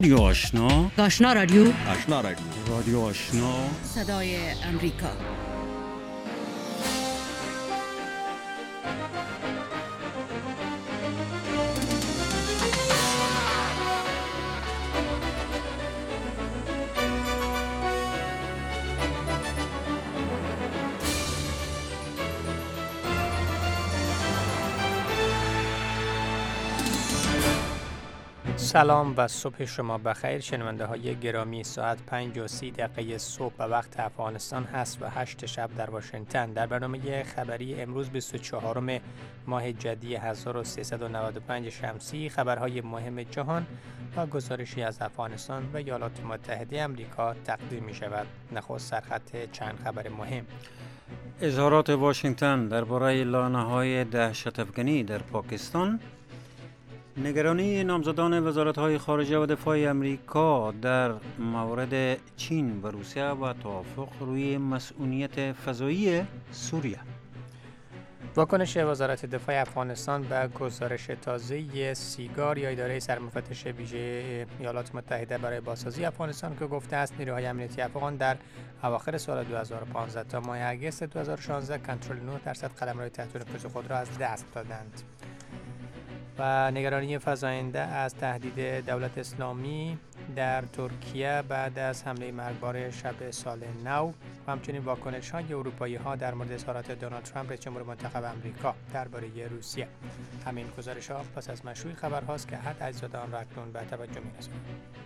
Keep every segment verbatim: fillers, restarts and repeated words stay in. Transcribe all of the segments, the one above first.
رادیو آشنا آشنا رادیو آشنا رادیو رادیو آشنا صدای امریکا. سلام و صبح شما بخیر. شنونده های گرامی، ساعت پنج و سی دقیقه صبح به وقت افغانستان هست و هشت شب در واشنگتن. در برنامه خبری امروز بیست و چهارم ماه جدی هزار و سیصد و نود و پنج شمسی، خبرهای مهم جهان و گزارشی از افغانستان و ایالات متحده آمریکا تقدیم می شود. نخست سرخط چند خبر مهم. اظهارات واشنگتن درباره لانه‌های دهشت‌افکنی در پاکستان، نگرانی نامزدان وزارت‌های خارجه و دفاع امریکا در مورد چین و روسیه و توافق روی مسئولیت فضایی سوریه. واکنش وزارت دفاع افغانستان به گزارش تازه سیگار یا اداره سرمفتش ویژه ایالات متحده برای بازسازی افغانستان که گفته است نیروهای امنیتی افغان در اواخر سال دو هزار و پانزده تا ماه آگوست دو هزار و شانزده کنترل نه درصد قلمرو تحت نفوذ خود را از دست دادند. و نگرانی فزاینده از تهدید دولت اسلامی در ترکیه بعد از حمله مرگبار شب سال نو و همچنین واکنش‌های اروپایی‌ها در مورد اظهارات دونالد ترامپ رئیس جمهور منتخب آمریکا درباره روسیه. همین گزارش‌ها پس از مشروع خبر هاست که حد عزیزاده آن را اکنون به توجه می‌رسانیم.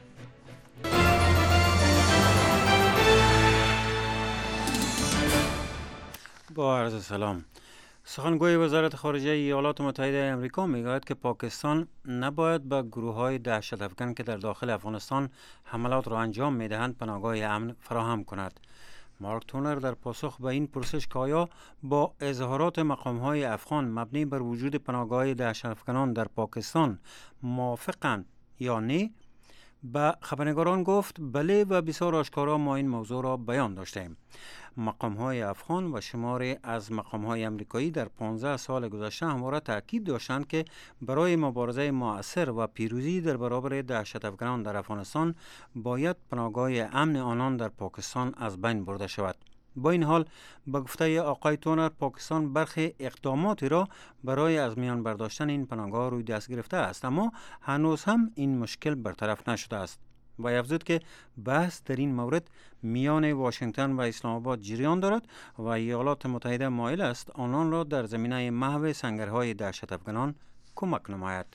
با عرض سلام. سخنگوی وزارت خارجه ایالات متحده آمریکا میگوید که پاکستان نباید به گروه‌های دهشت‌افکن که در داخل افغانستان حملات را انجام می‌دهند پناهگاه امن فراهم کند. مارک تونر در پاسخ به این پرسش که آیا با اظهارات مقام‌های افغان مبنی بر وجود پناهگاه دهشت‌افکنان در پاکستان موافقند یا نه، به خبرنگاران گفت بله و بسیار آشکارا ما این موضوع را بیان داشتیم. مقام‌های افغان و شماری از مقام‌های امریکایی در پانزده سال گذشته همواره تاکید داشتند که برای مبارزه مؤثر و پیروزی در برابر دهشت‌افکنان در افغانستان باید پناهگاه امن آنان در پاکستان از بین برده شود. با این حال به گفته آقای تونر پاکستان برخی اقداماتی را برای از میان برداشتن این پناهگاه روی دست گرفته است، اما هنوز هم این مشکل برطرف نشده است. و افزود که بحث در این مورد میان واشنگتن و اسلام آباد جریان دارد و ایالات متحده مایل است آنان را در زمینه محو سنگرهای دهشت‌افکنان کمک نماید.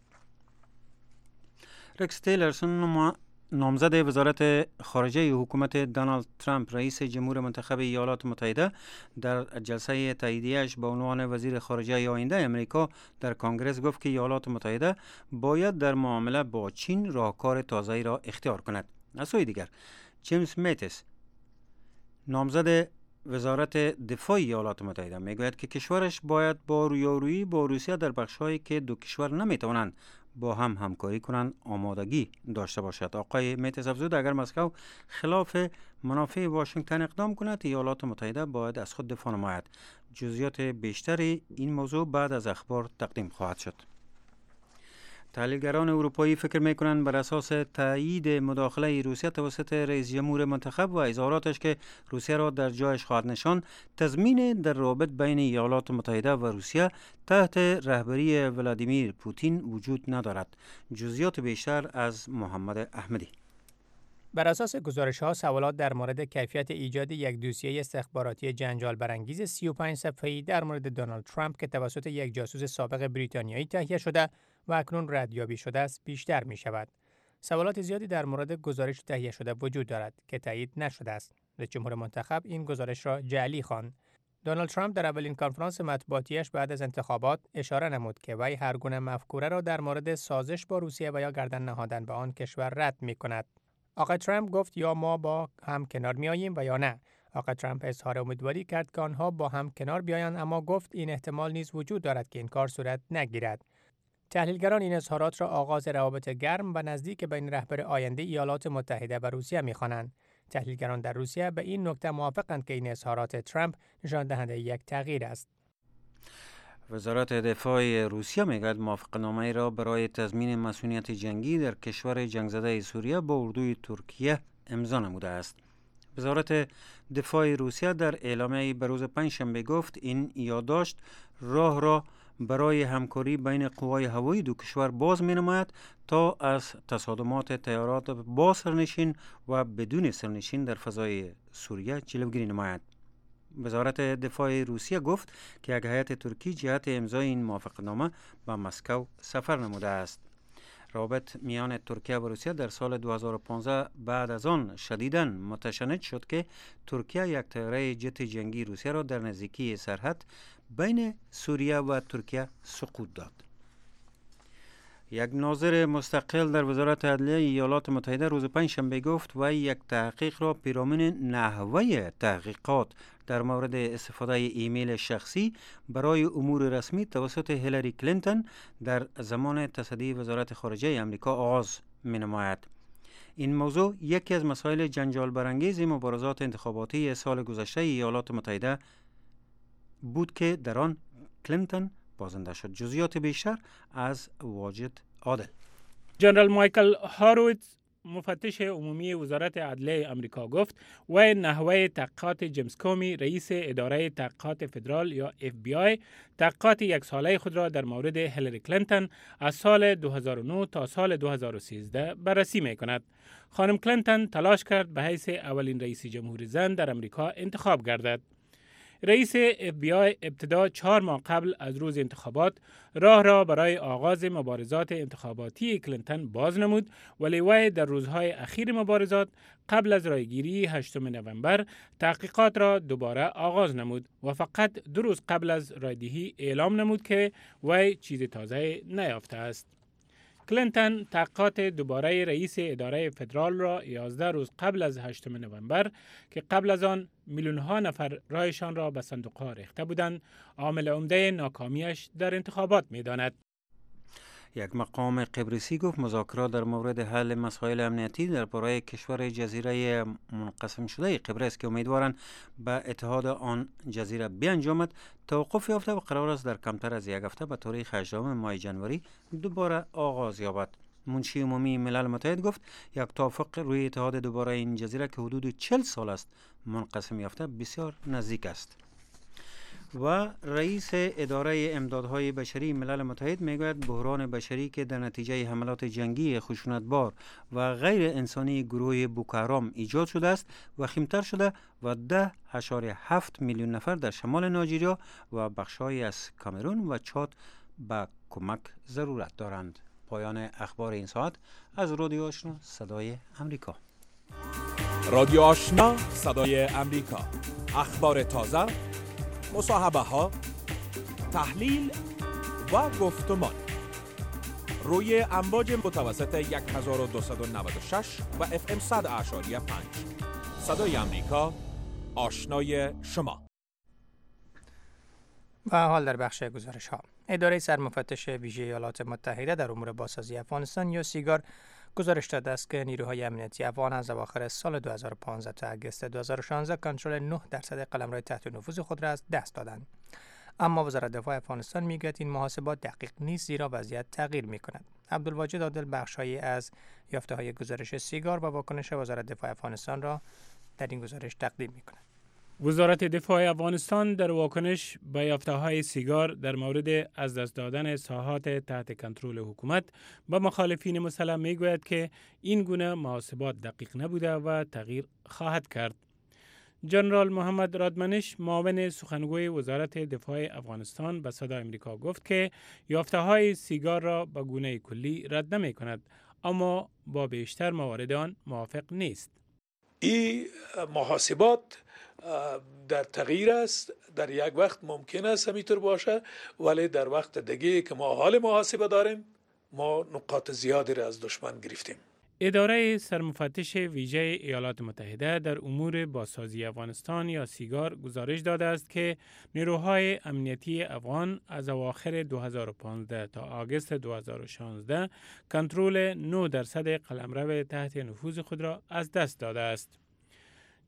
رکس تیلرسون نامزد وزارت خارجه حکومت دونالد ترامپ رئیس جمهور منتخب ایالات متحده در جلسه تاییدیه‌اش به عنوان وزیر خارجه آینده امریکا در کنگره گفت که ایالات متحده باید در معامله با چین راهکار تازه‌ای را اختیار کند. از سوی دیگر جیمز میتیس نامزد وزارت دفاع ایالات متحده میگوید که کشورش باید با رویارویی با روسیه در بخش‌هایی که دو کشور نمیتوانند با هم همکاری کنند آمادگی داشته باشد. آقای میتیس افزود اگر مسکو خلاف منافع واشنگتن اقدام کند ایالات متحده باید از خود دفاع نماید. جزئیات بیشتری این موضوع بعد از اخبار تقدیم خواهد شد. تحلیلگران اروپایی فکر میکنند بر اساس تایید مداخله روسیه توسط رئیس جمهور منتخب و اظهاراتش که روسیه را در جایش خواهد نشاند، تضمین در روابط بین ایالات متحده و روسیه تحت رهبری ولادیمیر پوتین وجود ندارد. جزئیات بیشتر از محمد احمدی. بر اساس گزارش‌ها سوالات در مورد کیفیت ایجاد یک دوسیه استخباراتی جنجال برانگیز سی و پنج صفحه‌ای در مورد دونالد ترامپ که توسط یک جاسوس سابق بریتانیایی تهیه شده و اکنون ردیابی شده است بیشتر می شود. سوالات زیادی در مورد گزارش تهیه شده وجود دارد که تایید نشده است. رئیس جمهور منتخب این گزارش را جعلی خواند. دونالد ترامپ در اولین کنفرانس مطبوعاتیش بعد از انتخابات اشاره نمود که وی هر گونه مفکوره را در مورد سازش با روسیه و یا گردن نهادن به آن کشور رد می کند. آقای ترامپ گفت یا ما با هم کنار می آییم و یا نه. آقای ترامپ اظهار امیدواری کرد که آنها با هم کنار بیایند، اما گفت این احتمال نیز وجود دارد که این کار صورت نگیرد. تحلیلگران این اظهارات را آغاز روابط گرم و نزدیک بین رهبر آینده ایالات متحده و روسیه می‌خوانند. تحلیلگران در روسیه به این نکته موافقند که این اظهارات ترامپ نشان دهنده یک تغییر است. وزارت دفاع روسیه میگوید موافقتنامه را برای تضمین مسئولیت جنگی در کشور جنگ زده سوریه با اردوی ترکیه امضا نموده است. وزارت دفاع روسیه در اعلامیه به روز پنجشنبه گفت این یادداشت راه را برای همکاری بین قوای هوایی دو کشور باز می نماید تا از تصادمات طیارات با سرنشین و بدون سرنشین در فضای سوریه جلوگیری نماید. وزارت دفاع روسیه گفت که یک هیئت ترکی جهت امضای این موافقتنامه به مسکو سفر نموده است. روابط میان ترکیه و روسیه در سال دو هزار و پانزده بعد از آن شدیداً متشنج شد که ترکیه یک طیاره جت جنگی روسیه را در نزدیکی سرحد بین سوریه و ترکیه سقوط داد. یک ناظر مستقل در وزارت عدلیه ایالات متحده روز پنجشنبه گفت و یک تحقیق را پیرامون نحوه تحقیقات در مورد استفاده ایمیل شخصی برای امور رسمی توسط هیلاری کلینتون در زمان تصدی وزارت خارجه امریکا آغاز می نماید. این موضوع یکی از مسائل جنجال برانگیز مبارزات انتخاباتی سال گذشته ایالات متحده بود که در آن کلینتون بازنده شد. جزئیات بیشتر از واجد عادل. جنرال مایکل هارویتز مفتش عمومی وزارت عدلیه امریکا گفت و نحوه تحقیقات جیمز کومی رئیس اداره تحقیقات فدرال یا اف بی آی تحقیقات یک ساله خود را در مورد هیلاری کلینتون از سال دو هزار و نه تا سال دو هزار و سیزده بررسی می کند. خانم کلینتون تلاش کرد به حیث اولین رئیس جمهور زن در امریکا انتخاب گردد. رئیس اف بی آی ابتدا چهار ماه قبل از روز انتخابات راه را برای آغاز مبارزات انتخاباتی کلینتون باز نمود، ولی وی در روزهای اخیر مبارزات قبل از رایگیری هشتم نوامبر تحقیقات را دوباره آغاز نمود و فقط دو روز قبل از رایدهی اعلام نمود که وی چیز تازه نیافته است. کلینتون تحقیقات دوباره رئیس اداره فدرال را یازده روز قبل از هشتم نوامبر که قبل از آن میلیون ها نفر رایشان را به صندوق ها ریخته بودند عامل عمده ناکامیش در انتخابات می داند. یک مقام قبرسی گفت مذاکرات در مورد حل مسائل امنیتی در برای کشور جزیره منقسم شده قبرس که امیدوارند به اتحاد آن جزیره بیانجامد توقف یافته و قرار است در کمتر از یک هفته به تاریخ هجدهم ماه جنوری دوباره آغاز یابد. منشی عمومی ملل متحد گفت یک توافق روی اتحاد دوباره این جزیره که حدود چهل سال است منقسم یافته بسیار نزدیک است. و رئیس اداره امدادهای بشری ملل متحد میگوید بحران بشری که در نتیجه حملات جنگی خشونتبار و غیر انسانی گروه بوکو حرام ایجاد شده است وخیمتر شده و ده اشاره هفت میلیون نفر در شمال نایجریا و بخش‌هایی از کامرون و چاد به کمک ضرورت دارند. پایان اخبار این ساعت از رادیو آشنا صدای امریکا. رادیو آشنا صدای امریکا، اخبار تازه، مصاحبه ها، تحلیل و گفتمان روی امواج متوسط یک هزار و دویست و نود و شش و اف ام صد اعشاری پنج. صدای امریکا، آشنای شما. و حال در بخش گزارش ها، اداره سرمفتش ویژه ایالات متحده در امور بازسازی افغانستان یا سیگار گزارش داده است که نیروهای امنیتی افغان از اواخر سال دو هزار و پانزده تا آگوست دو هزار و شانزده کنترل نه درصد قلمرو تحت نفوذ خود را از دست دادند. اما وزارت دفاع افغانستان میگوید این محاسبات دقیق نیست زیرا وضعیت تغییر میکند. عبدالواجد عادل بخشایی از یافته‌های گزارش سیگار و واکنش وزارت دفاع افغانستان را در این گزارش تقدیم میکند. وزارت دفاع افغانستان در واکنش به یافته‌های سیگار در مورد از دست دادن ساحات تحت کنترل حکومت به مخالفین مسلح میگوید که این گونه محاسبات دقیق نبوده و تغییر خواهد کرد. جنرال محمد رادمنش معاون سخنگوی وزارت دفاع افغانستان به صدای امریکا گفت که یافته‌های سیگار را به گونه کلی رد نمی کند، اما با بیشتر موارد آن موافق نیست. این محاسبات در تغییر است، در یک وقت ممکن است همینطور باشه، ولی در وقت دیگه که ما حال محاسبه داریم ما نقاط زیادی را از دشمن گرفتیم. اداره سرمفتش ویژه ایالات متحده در امور بازسازی افغانستان یا سیگار گزارش داده است که نیروهای امنیتی افغان از اواخر دو هزار و پانزده تا آگوست دو هزار و شانزده کنترل نه درصد قلمرو تحت نفوذ خود را از دست داده است.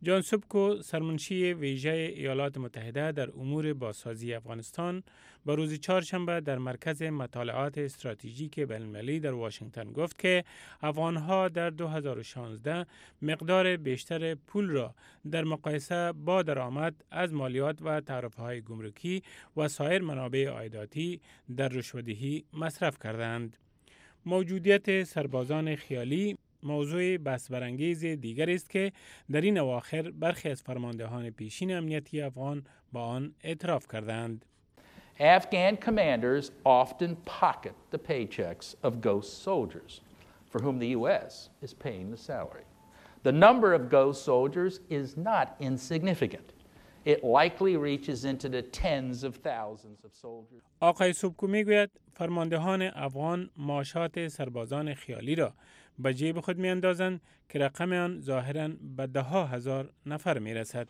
جان سوبکو سرمنشی ویژه ایالات متحده در امور بازسازی افغانستان با روز چهارشنبه در مرکز مطالعات استراتژیک بین‌المللی در واشنگتن گفت که افغانها در دو هزار و شانزده مقدار بیشتر پول را در مقایسه با درآمد از مالیات و تعرفه‌های گمرکی و سایر منابع عایداتی در رشوه‌دهی مصرف کردند. موجودیت سربازان خیالی موضوع بحث برانگیز دیگر است که در این اواخر برخی از فرماندهان پیشین امنیتی افغان با آن اعتراف کردند. Afghan commanders often pocket the paychecks of ghost soldiers for whom the U S is paying the salary. The number of ghost soldiers is not insignificant. It likely reaches into the tens of thousands of soldiers. آقای سوبکو میگوید فرماندهان افغان معاشات سربازان خیالی را به جیب خود می اندازند که رقم آن ظاهراً به ده ها هزار نفر می رسد.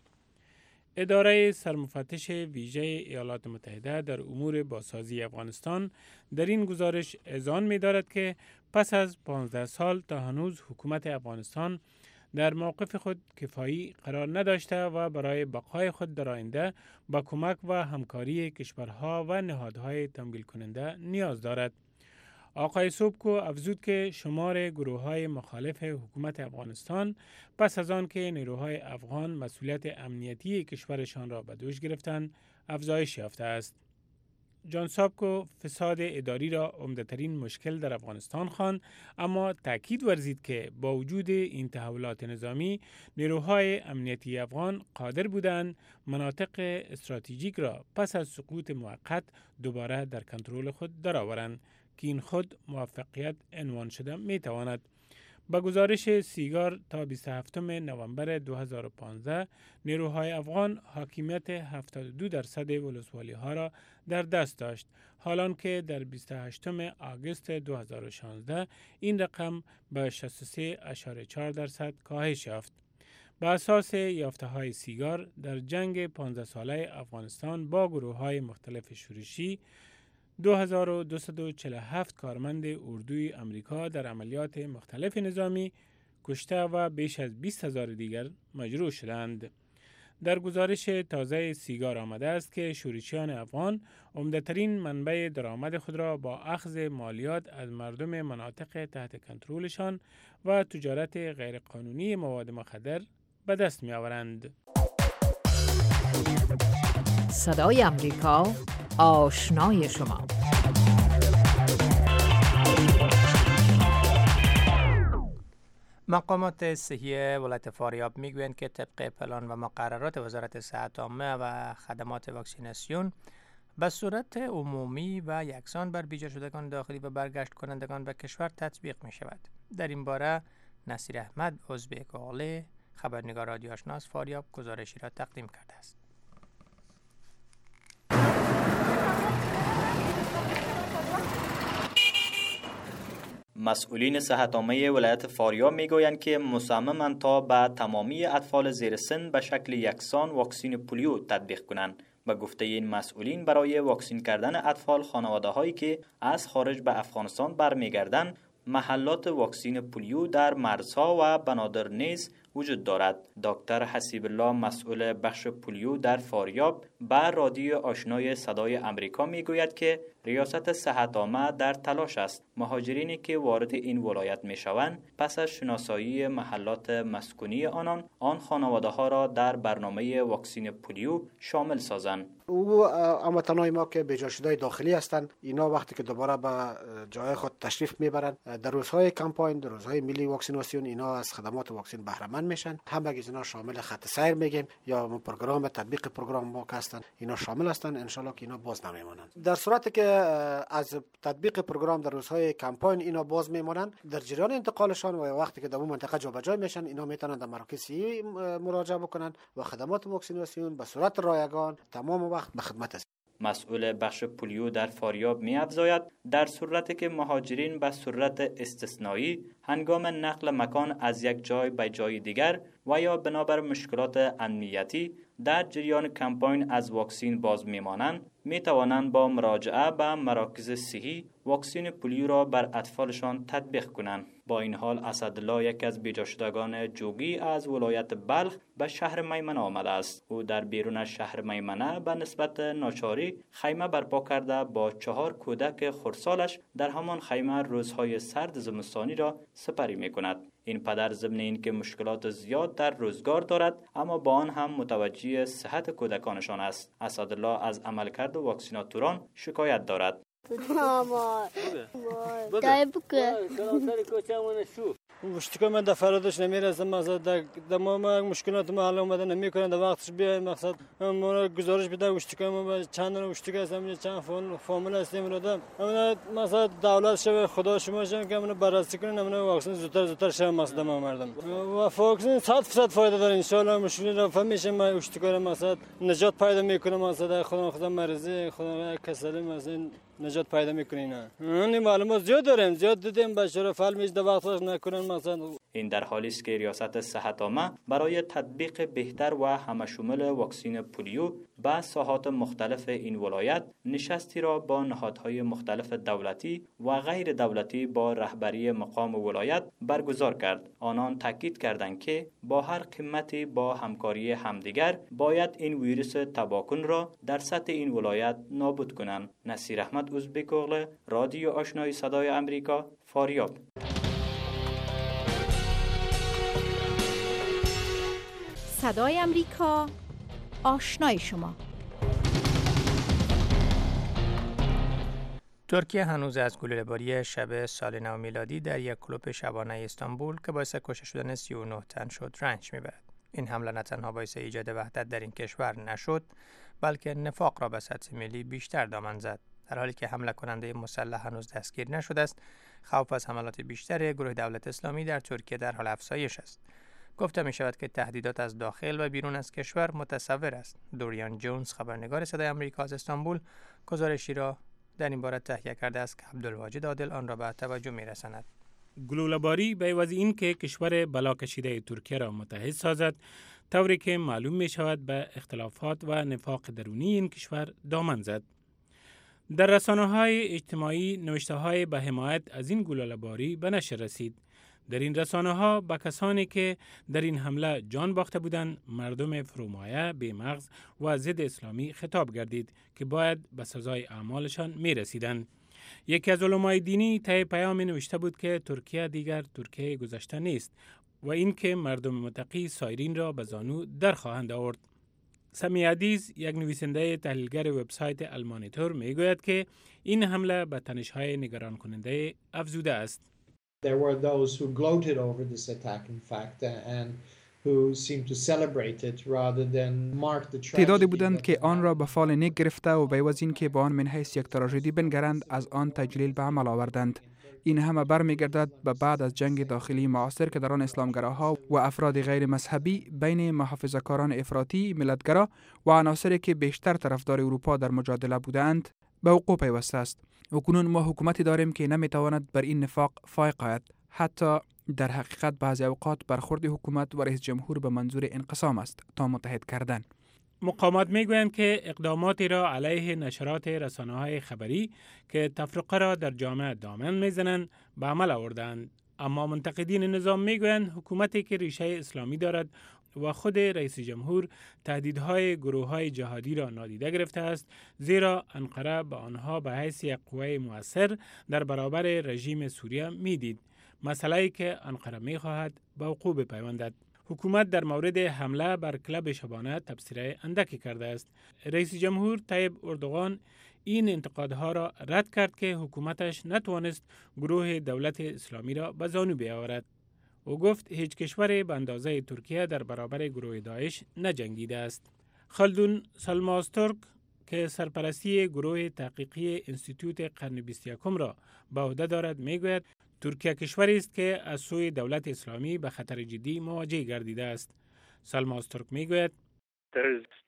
اداره سرمفتش ویژه ایالات متحده در امور بازسازی افغانستان در این گزارش اذعان می دارد که پس از پانزده سال تا هنوز حکومت افغانستان در موقف خود کفایی قرار نداشته و برای بقای خود در آینده با کمک و همکاری کشورها و نهادهای تمویل کننده نیاز دارد. آقای سوبکو افزود که شمار گروه‌های مخالف حکومت افغانستان پس از آن که نیروهای افغان مسئولیت امنیتی کشورشان را به دوش گرفتند افزایش یافته است. جان سوبکو فساد اداری را عمده‌ترین مشکل در افغانستان خواند، اما تاکید ورزید که با وجود این تحولات نظامی نیروهای امنیتی افغان قادر بودند مناطق استراتژیک را پس از سقوط موقت دوباره در کنترل خود درآورند که این خود موفقیت عنوان شده می تواند. با گزارش سیگار تا بیست و هفتم نوامبر دو هزار و پانزده نیروهای افغان حاکمیت هفتاد و دو درصد ولسوالی ها را در دست داشت، حالان که در بیست و هشتم آگوست دو هزار و شانزده این رقم به شصت و سه اشاره چهار درصد کاهش یافت. بر اساس یافته‌های سیگار در جنگ پانزده ساله افغانستان با گروه‌های مختلف شورشی دو هزار و دویست و چهل و هفت کارمند اردوی امریکا در عملیات مختلف نظامی کشته و بیش از بیست هزار دیگر مجروح شدند. در گزارش تازه سیگار آمده است که شورشیان افغان عمده‌ترین منبع درآمد خود را با اخذ مالیات از مردم مناطق تحت کنترلشان و تجارت غیرقانونی مواد مخدر به دست می‌آورند. صدای امریکا آشنای شما. مقامات صحی ولایت فاریاب میگویند که طبق پلان و مقررات وزارت صحت عامه و خدمات واکسیناسیون به صورت عمومی و یکسان بر بیجا شدگان داخلی و برگشت کنندگان به کشور تطبیق می شود. در این باره نصیر احمد ازبک آقلی خبرنگار رادیو آشنا از فاریاب گزارشی را تقدیم کرده است. مسئولین صحت عامه ولایت فاریاب میگویند که مصممند تا به تمامی اطفال زیر سن به شکل یکسان واکسین پولیو تطبیق کنند. به گفته این مسئولین برای واکسین کردن اطفال خانواده هایی که از خارج به افغانستان برمیگردند محلات واکسین پولیو در مرزها و بنادر نیز وجود دارد. دکتر حسیب الله مسئول بخش پولیو در فاریاب به رادیو آشنای صدای امریکا میگوید که ریاست صحت عامه در تلاش است مهاجرینی که وارد این ولایت میشوند پس از شناسایی محلات مسکونی آنان آن خانواده ها را در برنامه واکسین پولیو شامل سازند. او هموطنان ما که بیجا شده داخلی هستند اینا وقتی که دوباره به جای خود تشریف میبرند در روزهای کمپاین در روزهای ملی واکسیناسیون اینا از خدمات واکسین بهره مند میشن. همه از اینا شامل خط سیر میگیم یا پروگرام تطبیق پروگرام ما که هستن اینا شامل هستن، ان شاء الله که اینا باز نمیمونند. در صورتی که از تطبیق پروگرام در روزهای کمپاین اینا باز میمونند در جریان انتقالشان و وقتی که در اون منطقه جابجا میشن اینا میتونن در مراکز مراجعه بکنن و خدمات واکسیناسیون به صورت رایگان تمام وقت به خدمت است. مسئول بخش پولیو در فاریاب می افزاید در صورتی که مهاجرین به صورت استثنایی هنگام نقل مکان از یک جای به جای دیگر و یا بنابر مشکلات امنیتی در جریان کمپاین از واکسین باز میمانند می توانند با مراجعه به مراکز صحی واکسین پولیو را بر اطفالشان تطبیق کنند. با این حال اسدالله یک از بیجا شدگان جوگی از ولایت بلخ به شهر میمنه آمده است. او در بیرون شهر میمنه به نسبت ناچاری خیمه برپا کرده با چهار کودک خردسالش در همان خیمه روزهای سرد زمستانی را سپری می کند. این پدر ضمن اینکه مشکلات زیاد در روزگار دارد اما با آن هم متوجه صحت کودکانشان است. اسدالله از عملکرد واکسیناتوران شکایت دارد. ماما دای بکه مشکل من در فرادش نمیرسم، مثلا در ما مشکلات ما حل اومده نمیکنن، در وقتش بیاید مقصد ما گزارش بده. مشکل ما چند تا مشکل هستم، چند فامیل هستیم رو دادم. مثلا دولت شب خدا شما شما که منو بررسی کنن، منو واکسن زودتر زودتر شب مقصد ما مردم و واکسن صد درصد فایده داره. ان شاء الله مشکل را فهمیشه ما مشکل مقصد نجات پیدا میکنه، مقصد خدا خدا مرضی خدا کسل مثلا نجات پیدا میکنین. نه معلومات زیاد داریم، زیاد دیدیم بچه‌ها فعال میشه در وقت نکنن مثلا. این در حالی است که ریاست صحت عامه برای تطبیق بهتر و همشامل واکسین پولیو به ساحات مختلف این ولایت نشستی را با نهادهای مختلف دولتی و غیر دولتی با رهبری مقام ولایت برگزار کرد. آنان تاکید کردند که با هر قیمتی با همکاری همدیگر باید این ویروس تباکن را در سطح این ولایت نابود کنند. نصیر احمد ازبک اغله، رادیو آشنای صدای امریکا، فاریاب. صدای امریکا، آشنای شما. ترکیه هنوز از گلوله‌باری شب سال نو میلادی در یک کلوب شبانه استانبول که باعث کشته شدن سی و نه تن شد رنج میبرد. این حمله نه تنها باعث ایجاد وحدت در این کشور نشد، بلکه نفاق را به سطح ملی بیشتر دامن زد. در حالی که حمله کننده مسلح هنوز دستگیر نشده است، خوف از حملات بیشتر گروه دولت اسلامی در ترکیه در حال افزایش است. گفته می شود که تهدیدات از داخل و بیرون از کشور متصور است. دوریان جونز، خبرنگار صدای امریکا از استانبول، گزارشی را در این باره تهیه کرده است که عبدالواجد عادل آن را به توجه می رساند. گلوله‌باری به عوض این که کشور بلا کشیده ترکیه را متحد سازد، طوری که معلوم می شود به اختلافات و نفاق درونی این کشور دامن زد. در رسانه‌های اجتماعی نوشته‌های به حمایت از این گلوله‌باری به نشر رسید. در این رسانه‌ها به کسانی که در این حمله جان باخته بودند، مردم فرومایه، بی‌مغز و ضد اسلامی خطاب گردید که باید به سزای اعمالشان می‌رسیدند. یکی از علمای دینی طی پیامی نوشته بود که ترکیه دیگر ترکیه گذشته نیست و اینکه مردم متقی سایرین را به زانو در خواهند آورد. سمی عدیز، یک نویسنده تحلیلگر وبسایت المانیتور، میگوید که این حمله به تنش‌های نگران کننده افزوده است. There were those who gloated over this attack, in fact, and who seemed to celebrate it rather than mark the tragedy. تعدادی بودند که آن را به فال نیک گرفته و به عوض این که با آن من حیث یک تراژدی بنگرند از آن تجلیل به عمل آوردند. این همه برمیگردد به بعد از جنگ داخلی معاصر که در آن اسلامگراها و افراد غیر مذهبی بین محافظه‌کاران افراطی، ملتگرا و عناصری که بیشتر طرفدار اروپا در مجادله بودند به وقوع پیوسته است. و کنون ما حکومتی داریم که نمیتواند بر این نفاق فائق آید. حتی در حقیقت بعضی اوقات برخورد حکومت و رئیس جمهور به منظور انقسام است تا متحد کردن. مقامات میگویند که اقداماتی را علیه نشرات رسانه‌های خبری که تفرقه را در جامعه دامن میزنند به عمل آوردند. اما منتقدین نظام میگویند حکومتی که ریشه اسلامی دارد و خود رئیس جمهور تهدیدهای گروه‌های جهادی را نادیده گرفته است، زیرا انقره به آنها به حیث یک قوه مؤثر در برابر رژیم سوریه میدید، مسئله‌ای که انقره می‌خواهد به وقوع بپیوندد. حکومت در مورد حمله بر کلب شبانه تبصره اندکی کرده است. رئیس جمهور طیب اردوغان این انتقادها را رد کرد که حکومتش نتوانست گروه دولت اسلامی را به زانو بیاورد. او گفت هیچ کشور به اندازه ترکیه در برابر گروه داعش نجنگیده است. خلدون سالماستورک که سرپرستی گروه تحقیقی انستیتوت قرن بیست و یکم را به عهده دارد میگوید ترکیه کشوری است که از سوی دولت اسلامی به خطر جدی مواجه گردیده است. سالماستورک میگوید There is strong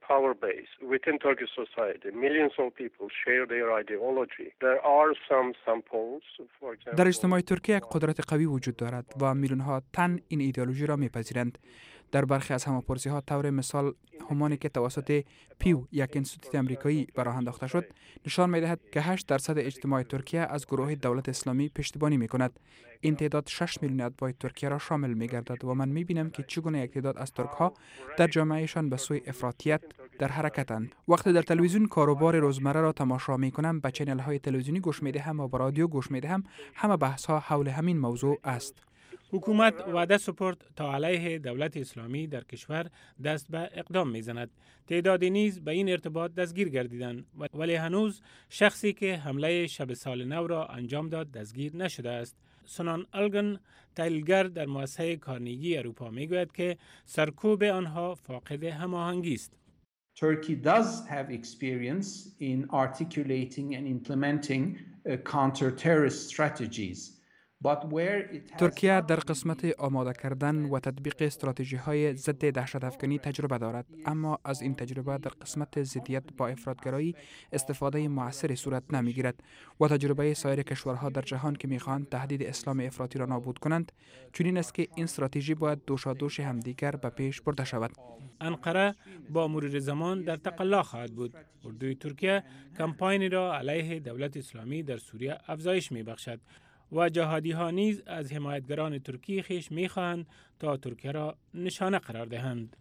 power base within Turkish society. Millions of people share their ideology. There are some samples, for example. در اجتماع ترکیه یک قدرت قوی وجود دارد و میلیون ها تن این ایدئولوژی را میپذیرند. در برخی از همه‌پرسی ها طور مثال همانی که توسط پیو یک انستیتوت آمریکایی برآورد انداخته شد نشان می‌دهد که هشت درصد اجتماع ترکیه از گروه دولت اسلامی پشتیبانی می‌کند. این تعداد شش میلیون اتباع ترکیه را شامل می‌گردد و من می‌بینم که چگونه یک تعداد از ترک‌ها در جامعهشان به سوی افراطیت در حرکتند. وقتی در تلویزیون کاروبار روزمره را تماشا می‌کنم، به چنل‌های تلویزیونی گوش می‌دهم و به رادیو گوش می‌دهم، همه بحث‌ها حول همین موضوع است. حکومت وعده سپرد تا علیه دولت اسلامی در کشور دست به اقدام میزند. تعدادی نیز به این ارتباط دستگیر گردیدند ولی هنوز شخصی که حمله شب سال نو را انجام داد دستگیر نشده است. سنان الگن تحلیلگر در مؤسسه کارنگی اروپا میگوید که سرکوب آنها فاقد هماهنگی است. Turkey does have experience in articulating and implementing uh, counter-terrorist strategies. ترکیه در قسمت آماده کردن و تطبیق استراتژی های ضد دهشت افکنی تجربه دارد، اما از این تجربه در قسمت ضدیت با افراطگرایی استفاده موثری صورت نمیگیرد و تجربه سایر کشورها در جهان که میخواهند تهدید اسلام افراطی را نابود کنند چنین است که این استراتژی باید دوشادوش همدیگر به پیش برده شود. انقره با مرور زمان در تقلا خواهد بود. اردوی ترکیه کمپاینی را علیه دولت اسلامی در سوریه افزایش میبخشد و جهادی ها نیز از حمایتگران ترکی خیش می خواهند تا ترکیه را نشانه قرار دهند.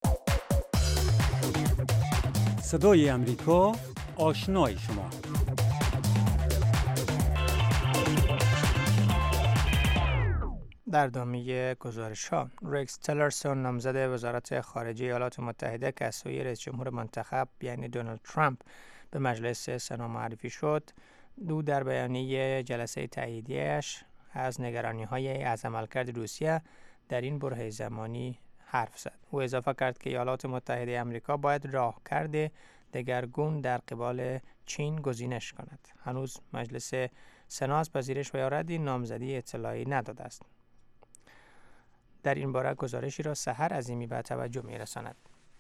صدای امریکا، آشنای شما. در ادامه گزارش ها، رکس تلرسون نامزد وزارت خارجه ایالات متحده که از سوی رئیس جمهور منتخب یعنی دونالد ترامپ به مجلس سنا معرفی شد، دو در بیانیه جلسه تاییدیه‌اش از نگرانی‌های از عملکرد روسیه در این بره زمانی حرف زد. او اضافه کرد که ایالات متحده آمریکا باید راهکرد دگرگون در قبال چین گزینش کند. هنوز مجلس سنا از پذیرش و یا رد این نامزدی اطلاعی نداده است. در این باره گزارشی را سحر عظیمی به توجه می‌رساند.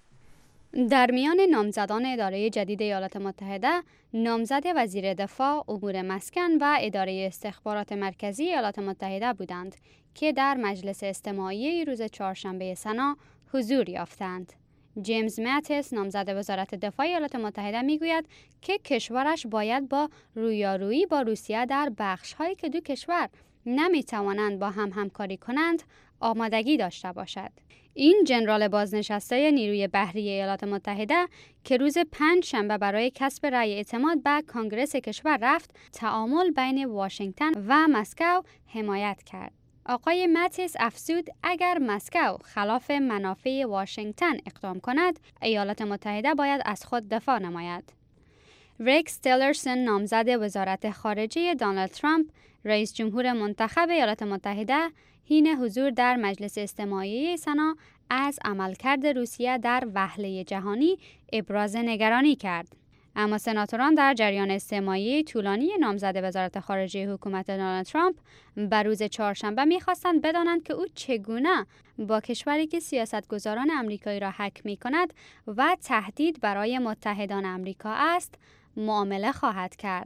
در میان نامزدان اداره جدید ایالات متحده، نامزد وزیر دفاع، امور مسکن و اداره استخبارات مرکزی ایالات متحده بودند که در مجلس استماعی روز چهارشنبه سنا حضور یافتند. جیمز ماتیس نامزد وزارت دفاع ایالات متحده میگوید که کشورش باید با رویارویی با روسیه در بخش‌هایی که دو کشور نمی‌توانند با هم همکاری کنند، آمادگی داشته باشد. این ژنرال بازنشسته نیروی بحری ایالات متحده که روز پنج شنبه برای کسب رأی اعتماد به کانگرس کشور رفت، تعامل بین واشنگتن و مسکو حمایت کرد. آقای ماتیس افزود اگر مسکو خلاف منافع واشنگتن اقدام کند، ایالات متحده باید از خود دفاع نماید. رکس تیلرسون نامزد وزارت خارجه دونالد ترامپ، رئیس جمهور منتخب ایالات متحده، حین حضور در مجلس استماعی سنا از عملکرد روسیه در وهله جهانی ابراز نگرانی کرد. اما سناتوران در جریان استماعی طولانی نامزد وزارت خارجه حکومت دونالد ترامپ بر روز چهارشنبه می‌خواستند بدانند که او چگونه با کشوری که سیاستگزاران آمریکایی را حک می‌کند و تهدید برای متحدان آمریکا است، معامله خواهد کرد.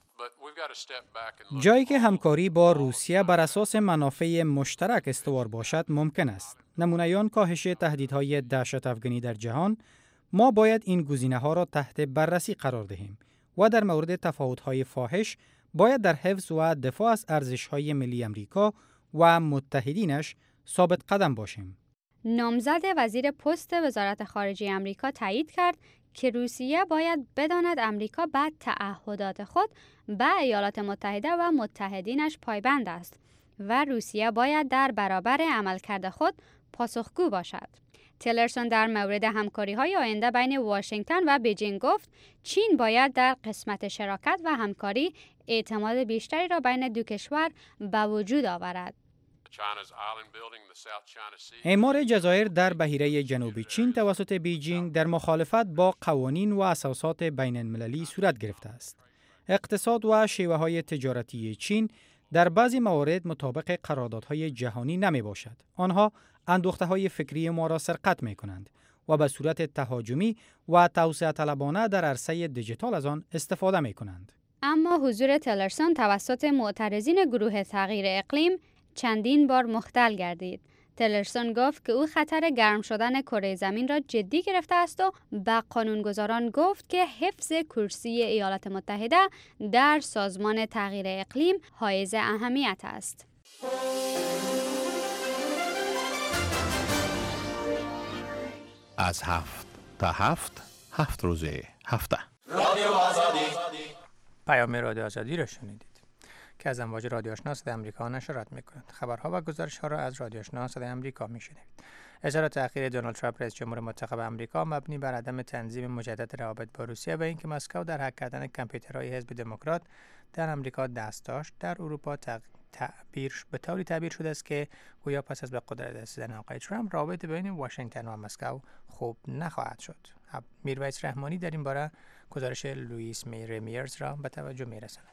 جایی که همکاری با روسیه بر اساس منافع مشترک استوار باشد ممکن است. نمونه آن کاهش تهدیدهای دهشت افکنی در جهان، ما باید این گزینه‌ها را تحت بررسی قرار دهیم و در مورد تفاوت‌های فاحش باید در حفظ و دفاع از ارزش‌های ملی آمریکا و متحدینش ثابت قدم باشیم. نامزد وزیر پست وزارت خارجه آمریکا تایید کرد که روسیه باید بداند آمریکا به تعهدات خود به ایالات متحده و متحدینش پایبند است و روسیه باید در برابر عملکرد خود پاسخگو باشد. تیلرسون در مورد همکاری‌های آینده بین واشنگتن و بیجینگ گفت چین باید در قسمت شراکت و همکاری اعتماد بیشتری را بین دو کشور به وجود آورد. اعمار جزایر در بحیره جنوبی چین توسط بیجینگ در مخالفت با قوانین و اساسات بین المللی صورت گرفته است. اقتصاد و شیوه‌های تجارتی چین در بعضی موارد مطابق قراردادهای جهانی نمی باشد. آنها اندوخته‌های فکری ما را سرقت می کنند و به صورت تهاجمی و توسعه طلبانه در عرصه دیجیتال از آن استفاده می کنند. اما حضور تیلرسون توسط معترضین گروه تغییر اقلیم چندین بار مختل گردید. تیلرسون گفت که او خطر گرم شدن کره زمین را جدی گرفته است و به قانونگذاران گفت که حفظ کرسی ایالات متحده در سازمان تغییر اقلیم حائز اهمیت است. از هفت تا هفت، هفت روزه هفته. رادیو آزادی. پیام رادیو آزادی را شنیدید که از امواج رادیو آشنا صدای آمریکا نشرات می‌کند. خبرها و گزارش‌ها را از رادیو آشنا صدای آمریکا می‌شنوید. اظهار تأخیر دونالد ترامپ رئیس جمهور منتخب آمریکا مبنی بر عدم تنظیم مجدد روابط با روسیه و اینکه مسکو در هک کردن کامپیوترهای حزب دموکرات در آمریکا دست داشت، در اروپا تعبیر به طوری تعبیر شده است که گویا پس از به قدرت رسیدن آقای ترامپ رابطه بین واشنگتن و مسکو خوب نخواهد شد. میرویس رحمانی در این باره گزارش لوئیس رمیرز را به توجه می‌رساند.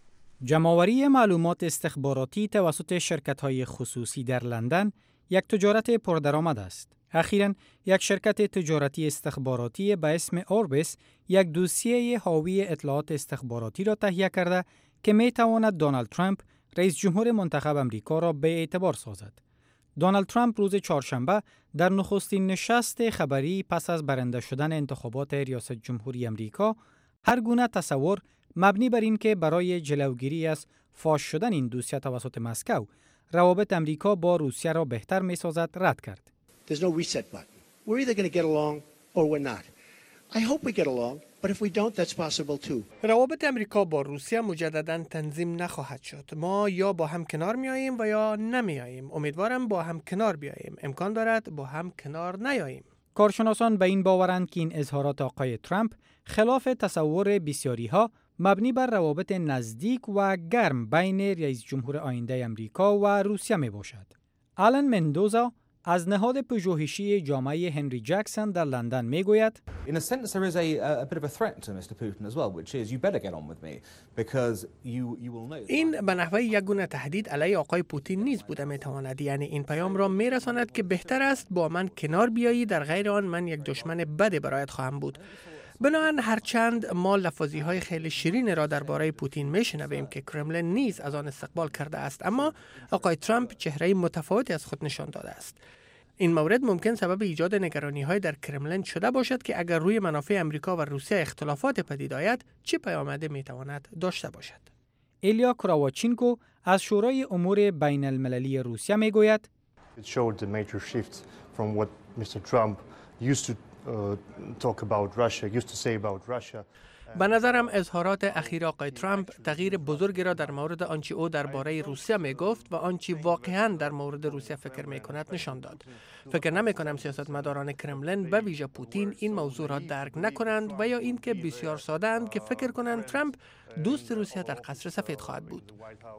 جمع‌آوری معلومات استخباراتی توسط شرکت‌های خصوصی در لندن یک تجارت پردرآمد است. اخیراً یک شرکت تجارتی استخباراتی به اسم اوربس یک دوسیه حاوی اطلاعات استخباراتی را تهیه کرده که می‌تواند دونالد ترامپ رئیس جمهور منتخب آمریکا را به اعتبار سازد. دونالد ترامپ روز چهارشنبه در نخستین نشست خبری پس از برنده شدن انتخابات ریاست جمهوری آمریکا هر گونه تصور مبنی بر این که برای جلوگیری از فاش شدن این دوسیه توسط مسکو روابط آمریکا با روسیه را بهتر می‌سازد رد کرد. There's no reset button. We're either going to get along or we're not. I hope we get along, but if we don't, that's possible too. روابط امریکا با روسیه مجدداً تنظیم نخواهد شد. ما یا با هم کنار میاییم و یا نمیاییم. امیدوارم با هم کنار بیاییم. امکان دارد با هم کنار نیاییم. کارشناسان به این باورند که این اظهارات آقای ترامپ خلاف تصور بسیاری‌ها مبنی بر روابط نزدیک و گرم بین رئیس جمهور آینده آمریکا و روسیه می باشد. آلن مندوزا از نهاد پژوهشی جامعه هنری جکسون در لندن می گوید In a sense there is a, a bit of a threat to Mister Putin as well, which is you better get on with me because you you will know. این به نحوه یک گونه تهدید علیه آقای پوتین نیز بوده می تواند. یعنی این پیام را می رساند که بهتر است با من کنار بیایی، در غیر آن من یک دشمن بد برایت خواهم بود. بنابراین هرچند ما لفظی های خیلی شیرین را درباره پوتین میشنویم که کرملین نیز از آن استقبال کرده است، اما آقای ترامپ چهره متفاوتی از خود نشان داده است. این مورد ممکن سبب ایجاد نگرانی های در کرملین شده باشد که اگر روی منافع آمریکا و روسیه اختلافات پدید آید چه پیامدی میتواند داشته باشد. ایلیا کراواچینکو از شورای امور بین المللی روسیه میگوید It showed the major shift from what Mister Trump used to Uh, talk about Russia, used to say about Russia. به نظرم اظهارات اخیر آقای ترامپ تغییر بزرگی را در مورد آنچه او درباره روسیه می گفت و آنچه واقعاً در مورد روسیه فکر می کند نشان داد. فکر نمی کنم سیاستمداران کرملین به ویژه پوتین این موضوع را درک نکنند و یا اینکه بسیار ساده اند که فکر کنند ترامپ دوست روسیه در قصر سفید خواهد بود.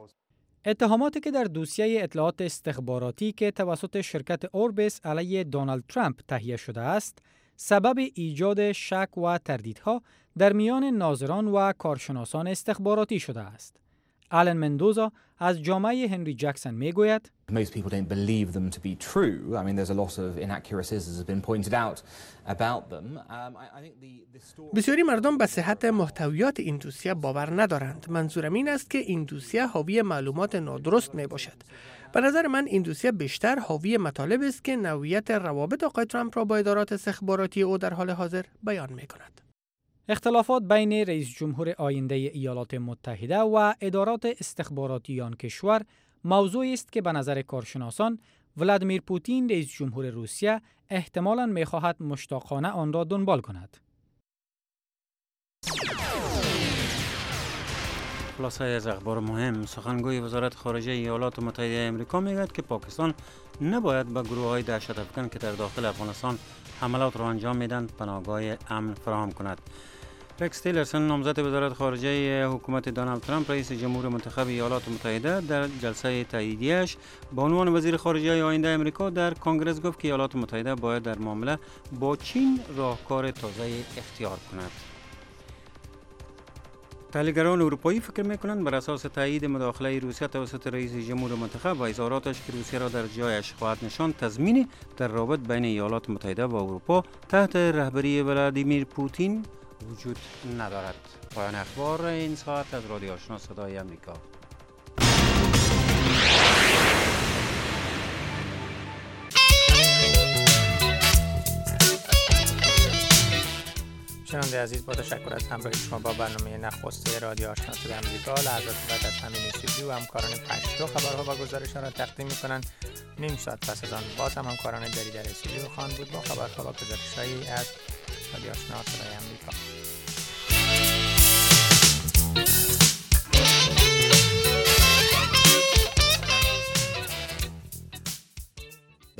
اتهاماتی که در دوسیه اطلاعات استخباراتی که توسط شرکت اوربس علیه دونالد ترامپ تهیه شده است سبب ایجاد شک و تردیدها در میان ناظران و کارشناسان استخباراتی شده است. آلن مندوزا از جامعه هنری جکسون میگوید Most people don't believe them to be true. I mean there's a lot of inaccuracies as has been pointed out about them. Um, I, I think the, the story... بسیاری مردم به صحت محتویات این دوسیه باور ندارند. منظورم این است که این دوسیه حاوی معلومات نادرست می باشد. به نظر من این دوسیه بیشتر حاوی مطالب است که نوعیت روابط آقای ترامپ را با ادارات استخباراتی او در حال حاضر بیان می کند. اختلافات بین رئیس جمهور آینده ایالات متحده و ادارات استخباراتی آن کشور موضوعی است که به نظر کارشناسان ولادیمیر پوتین رئیس جمهور روسیه احتمالاً می‌خواهد مشتاقانه آن را دنبال کند. خلاصه از اخبار مهم، سخنگوی وزارت خارجه ایالات متحده آمریکا میگوید که پاکستان نباید به گروه‌های دهشت افکن که در داخل افغانستان حملات را انجام میدند پناهگاه امن فراهم کند. رکس تیلرسون نامزد وزارت خارجه حکومت دونالد ترامپ رئیس جمهور منتخب ایالات متحده در جلسه تاییدیه‌اش به عنوان وزیر خارجه آینده آمریکا در کنگره گفت که ایالات متحده باید در معامله با چین راهکار تازه اختیار کند. تحلیلگران اروپایی فکر میکنند بر اساس تایید مداخله روسیه توسط رئیس جمهور منتخب و اظهاراتش که روسیه را در جایش خواهد نشاند تضمین در رابط بین ایالات متحده و اروپا تحت رهبری ولادیمیر پوتین وجود ندارد. پایان اخبار این ساعت از رادیو آشنا صدای آمریکا. شنونده عزیز، با تشکر از همراهی شما با برنامه نخسته رادیو آشنا صدای آمریکا. لحظات بعد از همین استودیو و همکاران پشتو خبرها و گزارش‌ها را تقدیم می‌کنند. نیم ساعت پس از آن باز هم همکاران دری در استودیو خواهند بود با خبرها و گزارش‌هایی از رادیو آشنا صدای آمریکا.